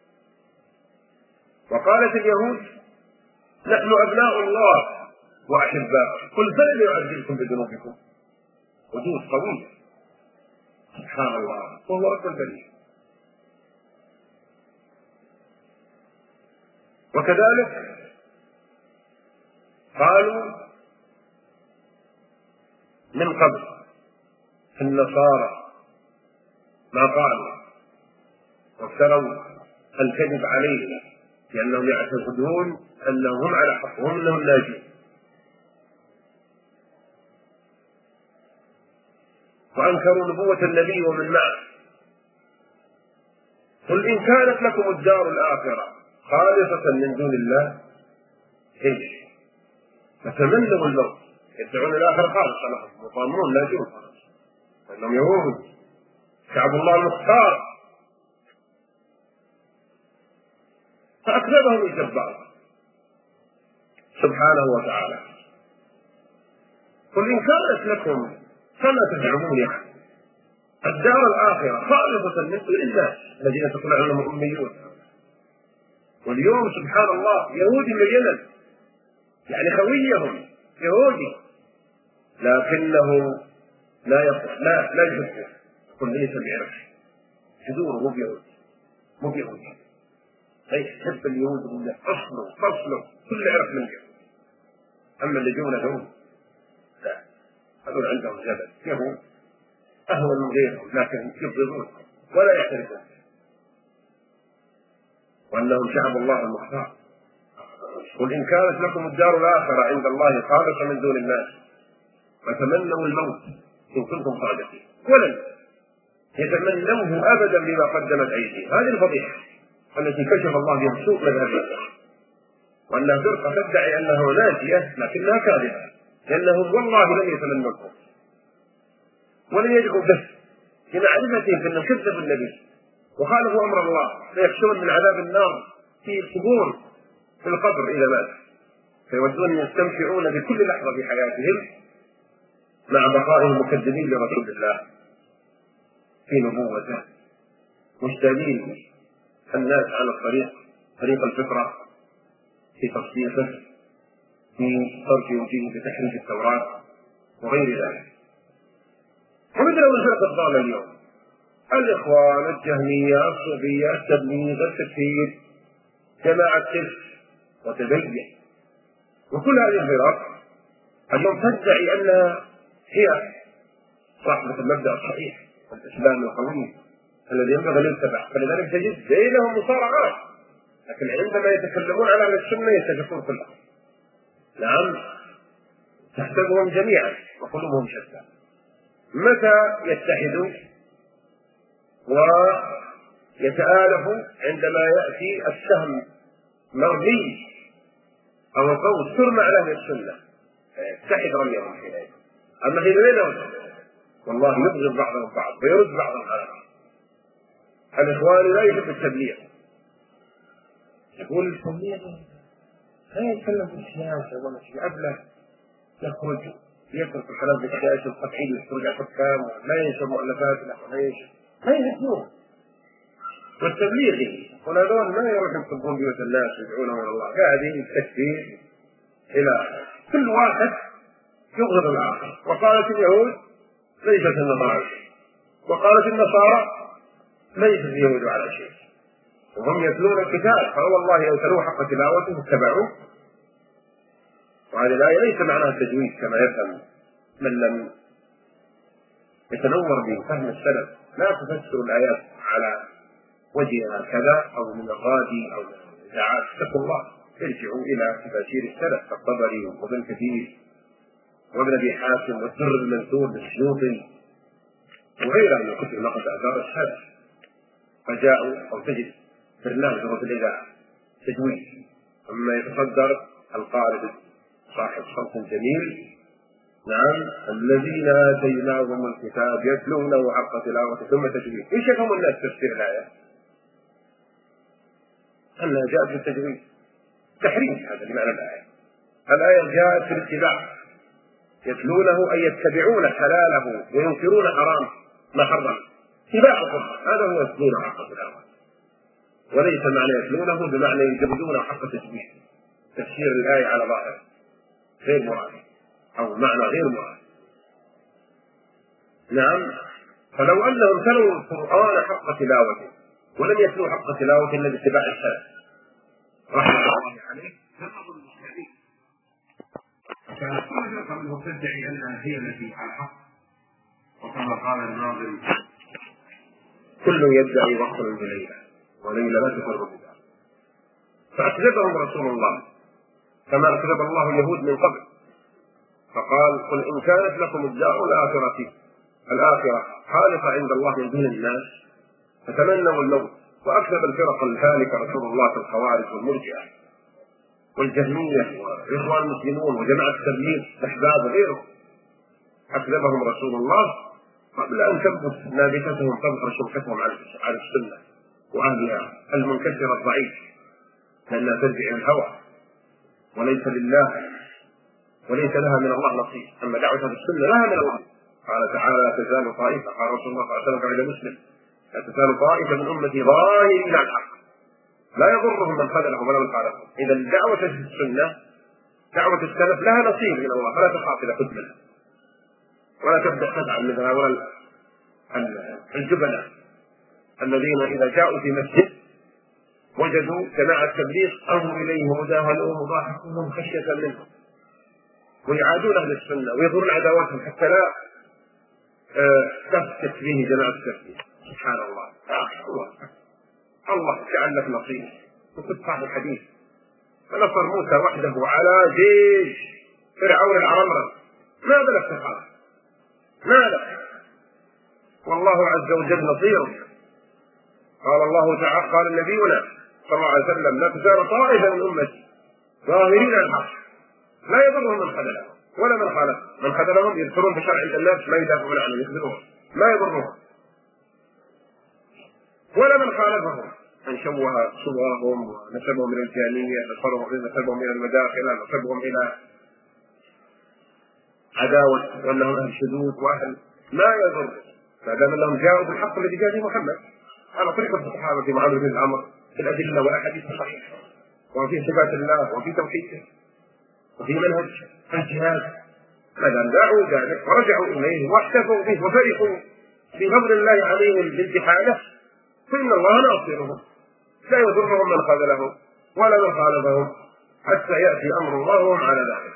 وقالت اليهود نحن أبناء الله وأحباؤه قل فلم يعذبكم بذنوبكم. وجود قوي سبحان الله وهو رب البرية. وكذلك قالوا من قبل النصارى ما قالوا وافتروا الكذب علينا لأنهم يعتقدون أنهم على حق وهم أنهم ناجين. وأنكروا نبوة النبي ومن معه قل إن كانت لكم الدار الآخرة خالصة من دون الله ايش فتمنوا الموت يدعون الآخرة خالصة لهم مطامون ناجون أنهم يهود شعب الله المختار فأكذبهم الجبار سبحانه وتعالى. قل إن كانت لكم كما تزعمون يعني الدار الآخرة خالصة من دون الناس الذين تقول عنهم أميون. واليوم سبحان الله يهودي مجنن يعني خويهم يهودي لكنه لا يحبه يقول ليس بعرف حضوره مو بيهودي يحب اليهود من فصلوا كل عرق من اليهود. أما اللي دونهم لا، هذول عندهم جبل يهود أهون من غيرهم، لكن يبغضون ولا يعترفون وأنهم شعب الله المختار. قل إن كانت لكم الدار الآخرة عند الله خالصة من دون الناس فتمنوا الموت إن كنتم صادقين، ولن يتمنوه أبدا بما قدمت أيديهم. هذه الفضيحة التي كشف الله بها سوء مذهبهم، وأنها فرقة تدعي أنها ناجية لكنها كاذبة، لأنهم والله لم يتمنوا الموت ولن يجدوا به لمعرفتهم بأنهم كذبوا النبي وخالفوا أمر الله، فيخشون من عذاب النار في القبور في القبر إذا مات، فيودون يستمتعون بكل لحظة في حياتهم مع بقائهم مكذبين لرسول الله في نبوته، مجتهدين الناس على طريق الفطرة في تصديقه، في ترك وجهه بتحريف التوراة وغير ذلك. ومثل الفرق الضالة اليوم الإخوان، الجهمية، الصوفية، التبليغ، التكفير، جماعة كشف وتبين، وكل هذه الفرق اليوم تدعي أنها هي صاحبة المبدأ الصحيح والإسلام القوي الذي ينبغي أن يتبع، فلذلك تجد بينهم مصارعات، لكن عندما يتكلمون على أهل السنة يتفقون كلهم. نعم، تحسبهم جميعا وقلوبهم شتى. متى يتحدوا ويتآلفوا؟ عندما يأتي السهم مرمي أو القوس ترمى على أهل السنة يتحد رميهم حينئذ. أما في بينهم والله يبغض بعضهم بعض ويرد بعضهم على بعض. الإخوان لا يحب التبليغ، يقول التبليغ لا يتكلم في السياسة ولا في أبله، يخرج يترك الكلام في السياسة القطعي ويخرج على الحكام ولا ينشر مؤلفات لا يهدون. والتبليغ هذول ما يروحون يصبون بيوت الناس ويدعونهم الى الله، قاعدين التكفير الى كل واحد يبغض الاخر. وقالت اليهود ليست النصارى شيء، وقالت النصارى ليست اليهود على شيء، وهم يتلون الكتاب فوالله لو تلوه حق تلاوته اتبعوه. وهذه الآية ليس معناها التجويد كما يفهم من لم يتنور بفهم السلف، لا تفسر الآيات على وجهها كذا أو من الغادي أو من الإذاعات، اتقوا الله، ارجعوا إلى تفاسير السلف كالطبري وابن كثير وابن أبي حاتم والدر المنثور للسيوطي وغيرها من كتب نقد آثار السلف، فجاءوا أو تجد برنامج في الإذاعة تجويد، أما يتصدر القارئ صاحب صوت جميل، نعم، الذين آتيناهم الكتاب يتلونه حق تلاوته ثم تجويد. ايش يفهم الناس تفسير الآية؟ أنها جاءت بالتجويد، تحريم هذا لمعنى الآية. الآية جاءت بالاتباع، يتلونه أي يتبعون حلاله وينكرون حرام ما حرم، اتباع القرآن، هذا هو يتلون حق تلاوته، وليس معنى يتلونه بمعنى يجودون حق تجويد. تفسير الآية على ظاهر غير مراد أو معنى غير مراد. نعم، فلو أنهم تلوا القرآن حق تلاوته ولم يتلوا حق تلاوته إلا باتباع السلف رحمة الله عليه فقط المسلمين، كانت كل فرقة منهم تدعي أنها هي التي على الحق، وكما قال الناظم كل يدعي وصلا بليلة وليلة لا تفر بها. فأكذبهم رسول الله كما أكذب الله اليهود من قبل، فقال قل إن كانت لكم الدار الآخرة خالصة عند الله من دون الناس فتمنوا الموت. وأكذب الفرق الهالكة رسول الله كالخوارج والمرجئة والجهمية وإخوان المسلمون وجماعة التبليغ الأحزاب وغيرهم، أكذبهم رسول الله قبل أن تثبت نابتتهم تظهر شوكتهم على السنة وأهلها المنكسر الضعيف، لأنها ترجع الهوى وليس لله وليس لها من الله نصيب. أما دعوة السنة لها من الله، قال تعالى لا تزال طائفة، قال رسول الله صلى الله عليه وسلم عند مسلم لا تزال طائفة من أمتي ظاهرين على الحق لا يضرهم من خذلهم ولا من خالفهم. إذا دعوة السنة دعوة السلف لها نصيب من الله، فلا تخاف إذا خذ منها ولا تبدأ تفعل مثل هؤلاء الجبنة الذين إذا جاءوا في مسجد وجدوا جماعة التبليغ أووا إليه وداهنوه وضاحكوهم خشية منه، ويعادون أهل السنة ويظهرون عداوتهم حتى لا تفتك فيه جماعة التبليغ. سبحان الله. الله جعل لك نصيب وكنت صاحب الحديث. فنصر موسى وحده على جيش فرعون العرمرة، ماذا لك تفعل؟ ماذا؟ والله عز وجل نصير. قال الله تعالى، قال نبينا صلى الله عليه وسلم: لا تزال طائفة من أمتي ظاهرين الحق لا يضرهم من خذلهم ولا من خالفهم. من خذلهم يذكرون بشرع عند الناس ما يدافعون عنهم، يخذلون ما يضرهم، ولا من خالفهم من شوه صورهم ونسبهم الى الجاهليه، نسبهم الى المداخل، نسبهم الى عداوه وانهم اهل شذوذ واهل ما يضر، ما دام انهم جاءوا بالحق الذي جاء به محمد على طريقه الصحابه في معامله الامر في الادله والاحاديث الصحيحه، وفي صفات الله وفي توحيده وفي منهج الجهاد. ما دام دعوا ذلك ورجعوا اليه واحتفوا به وفرحوا بفضل الله عليهم بامتحانه، فإن الله ناصرهم لا يضرهم من خذلهم ولا من خالفهم حتى يأتي أمر الله وهم على ذلك.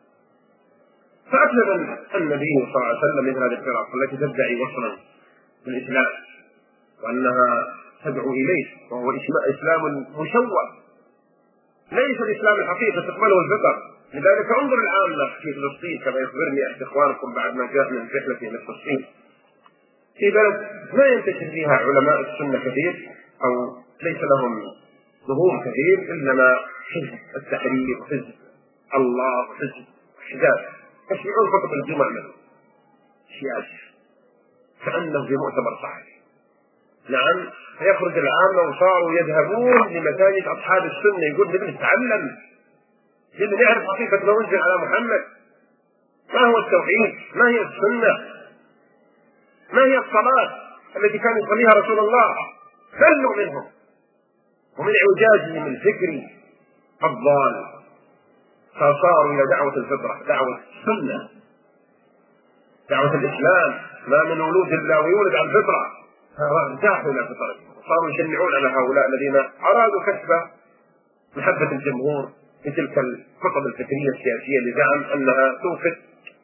فأكد النبي صلى الله عليه وسلم من هذه الفرق التي تدعي وصلا بالإسلام وأنها تدعو إليه، وهو إسلام مشوه ليس الإسلام الحقيقي تقبله الفطر. لذلك انظر الآن في فلسطين، كما يخبرني أحد إخوانكم بعد ما جاء من رحلة في فلسطين، في بلد ما ينتشر فيها علماء السنة كثير أو ليس لهم ظهور كثير، إنما حزب التحرير وحزب الله وحزب الحجاز يسمعون خطب الجمعة من سياسي كأنه في مؤتمر صحفي. نعم، فيخرج العامة وصاروا يذهبون لمساجد أصحاب السنة، يقول نبي نتعلم، نبي نعرف حقيقة ما أنزل على محمد، ما هو التوحيد، ما هي السنة، ما هي الصلاة التي كان يصليها رسول الله. فلوا منهم ومن اعوجاجهم الفكري الضال، فصاروا إلى دعوة الفطرة، دعوة السنة، دعوة الإسلام. ما من ولود إلا ويولد على الفطرة، ارتاحوا إلى الفطرة، صاروا يشنعون على هؤلاء الذين أرادوا كسب محبة الجمهور بتلك الخطب الفكرية السياسية اللي زعم أنها توقف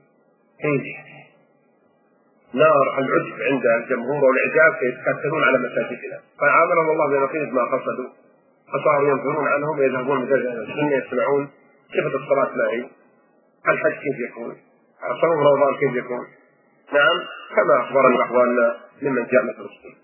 نار العجب عند الجمهور والإعجاب فيتكاتلون على مساجدنا. فعاملهم الله بنقيض ما قصدوا، فصاروا ينفرون عنهم ويذهبون مساجد السنة يسمعون صفة الصلاة لا هي، الحج كيف يكون، صوم رمضان كيف يكون. نعم، كما أخبرنا أخواننا ممن جاء من فلسطين.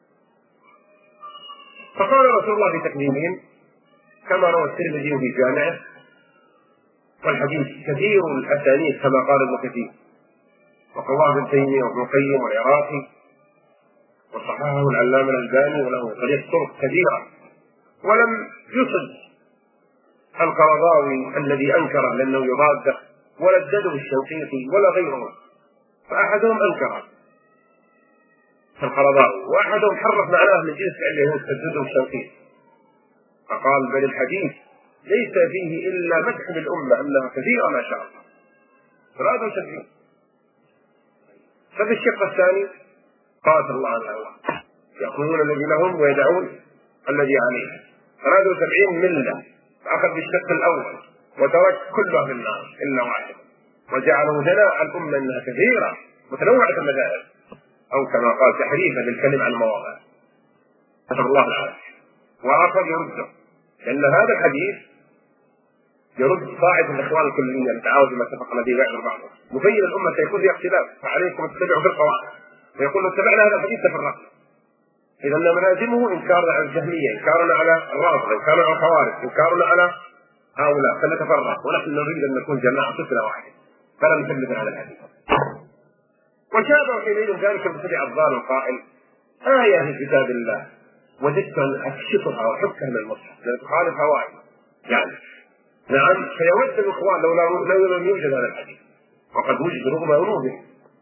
فقال رسول الله في تكليمهم كما روى الترمذي في جامعه، والحديث كثير الأسانيد كما قال ابن كثير وقواه ابن تيمية وابن القيم والعراقي وصححه العلامة الألباني، وله طريق طرق كثيرة، ولم يصد القرضاوي الذي أنكره لأنه يضاده، ولا الدلو الشنقيطي ولا غيره، فأحدهم أنكره القرضاوي وأحدهم حرف معناه من جنس اليهود الدلو الشنقيطي، فقال بل الحديث ليس فيه إلا مدح للأمة أنها كثيرة ما شاء الله، فلا تشبه. ففي الشق الثاني قاتل الله عن الله، يأخذون الذي لهم ويدعون الذي عليهم، 73 ملة، فأخذ بالشق الأول وترك كله في النار إلا واحد، وجعله جلاء الأمة أنها كثيرة متنوعة المذاهب، أو كما قال تحريفا للكلم عن المواضع، نسأل الله العافية. وآخر يرده، لأن هذا الحديث يرد قاعدة الإخوان الكلية التعاون بما اتفقنا به بعض بعضهم، مبين الأمة سيكون فيها اختلاف فعليكم اتبعوا في القواعد، فيقول لو اتبعنا هذا الحديث تفرقنا. إذا منازمه إنكارنا على الجهمية، إنكارنا على الرافضة، إنكارنا على الخوارج، إنكارنا على هؤلاء، فنتفرق، ونحن نريد أن نكون جماعة سفلى واحدة، فلا نثبت على الحديث. وشابه حينئذ ذلك المبتدع الضال القائل آية في كتاب الله وجدت أن أكشفها وأحكها من المصحف لأن تخالف هوائي يعني. نعم، فيود الإخوان لو لم يوجد هذا الحديث، وقد وجد رغم أنوبه.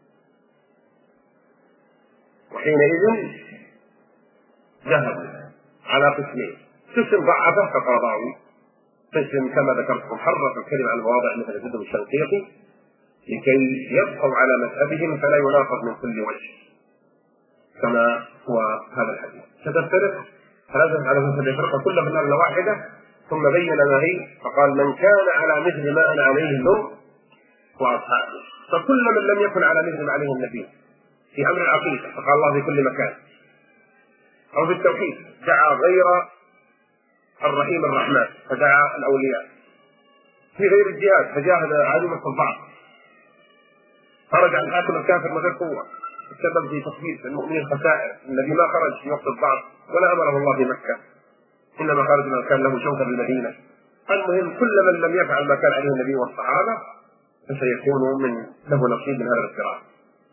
وحينئذ ذهبوا على قسمين، قسم ضعفه كقرضاوي، قسم كما ذكرتكم حرف الكلمة عن المواضع مثل الجدل الشنقيطي لكي يبقوا على مذهبهم فلا يناقض من كل وجه كما هو هذا الحديث. ستفترق فلازم على مثل الفرقة كلها في النار إلا واحدة. ثم بين ما هي فقال من كان على مثل ما أنا عليه اليوم وأصحابه. فكل من لم يكن على مثل ما عليه النبي في أمر العقيدة فقال الله في كل مكان، أو في التوحيد دعا غير الرحيم الرحمن فدعا الأولياء، في غير الجهاد فجاهد عدو الضعف، خرج عن الحاكم الكافر من غير قوة، السبب في تصفيف المؤمنين خسائر، الذي ما خرج في وقت الضعف ولا أمره الله في مكة، إنما خرج من كان له شوكة بالمدينة. المهم كل من لم يفعل ما كان عليه النبي والصحابة فسيكون من له نصيب من هذا الافتراء.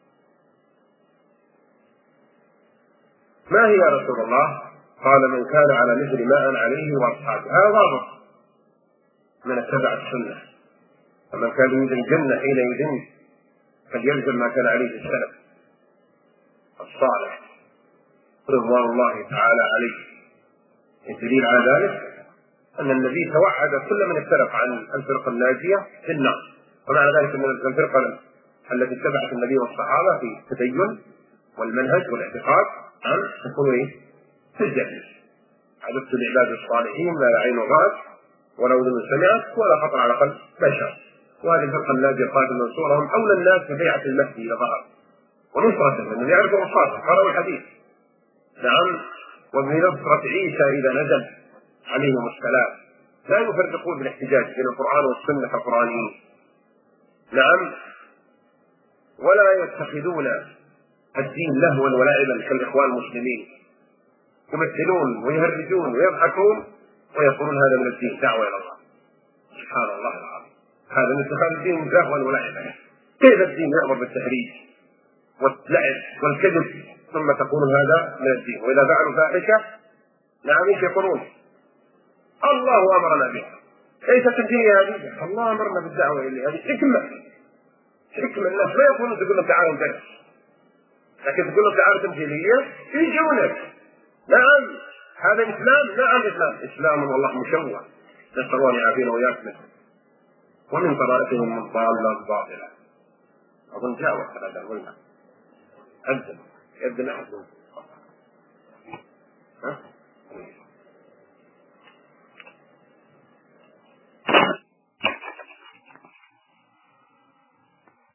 ما هي يا رسول الله؟ قال من كان على مثل ما أنا عليه وأصحابه. هذا واضح من اتبع السنة، فمن كان يريد الجنة حينئذ فليلزم ما كان عليه السلف الصالح رضوان الله تعالى عليه. الدليل على ذلك أن النبي توعد كل من افترق عن الفرقة الناجية في النار، ومعنى ذلك أن الفرقة التي اتبعت النبي والصحابة في التدين والمنهج والاعتقاد أن تكون في الجنة. عددت العباد الصالحين ما لا عين رأت ولا أذن سمعت ولا خطر على قلب بشر. وهذه الفرقة الناجية قالت المنصورة هم أولى الناس ببيعة المهدي إذا ظهر ونصرته، لأنه يعرف الرصاص قرأوا الحديث. نعم. وبنصرة عيسى إذا نزل عليهم السلام. لا يفرقون بالاحتجاج بين القرآن والسنة القرآنيين. نعم. ولا يتخذون الدين لهوا ولعبا كالإخوان المسلمين، يمثلون ويهرجون ويضحكون ويقولون هذا من الدين دعوة إلى الله. سبحان الله العظيم، هذا من اتخاذ الدين لهوا ولعبا. كيف الدين يأمر بالتهريج واللعب والكذب ثم تقول هذا من الدين؟ وإذا فعلوا فاحشة نعم ايش يقولون؟ الله أمرنا بها. ليست الدين هذه، الله أمرنا بالدعوة إليه. هذه حكمة الناس لا يقولون تقول لهم تعالوا ندرس، لكن تقول لهم تعالوا تمثيلية يجونك. نعم هذا إسلام، نعم إسلام والله مشوه. نسأل الله يعافينا وياكم. ومن طرائقهم الضالة الباطلة. أظن جاء وقت هذا قلنا أذن أحد